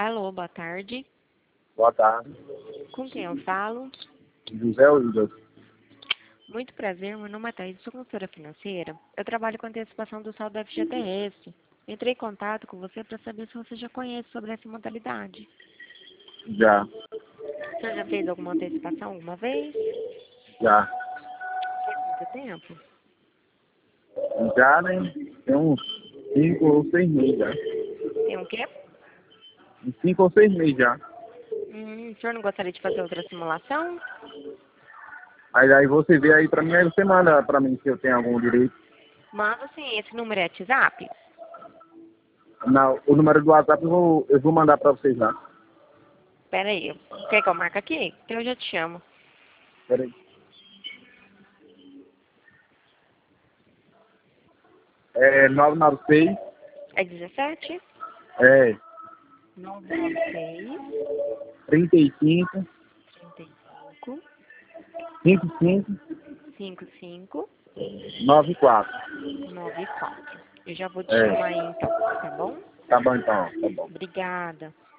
Alô, boa tarde. Boa tarde. Com quem eu falo? José Wildas. Muito prazer, meu nome é Thaís, sou consultora financeira. Eu trabalho com antecipação do saldo FGTS. Entrei em contato com você para saber se você já conhece sobre essa modalidade. Já. Você já fez alguma antecipação alguma vez? Já. Faz muito tempo? Já, né? Tem uns 5 ou 6 meses já. Tem o quê? Uns 5 ou 6 meses já. O senhor não gostaria de fazer outra simulação? Aí você vê aí pra mim, aí você manda pra mim se eu tenho algum direito. Manda sim, esse número é WhatsApp? Não, o número do WhatsApp eu vou mandar pra vocês lá. Pera aí, quer que eu marque aqui? Então eu já te chamo. Pera aí. É 996, É 17? é 996 35, 35 55, 55 94. 94. Eu já vou te É, chamar aí então, tá bom? tá bom então, tá bom. Obrigada.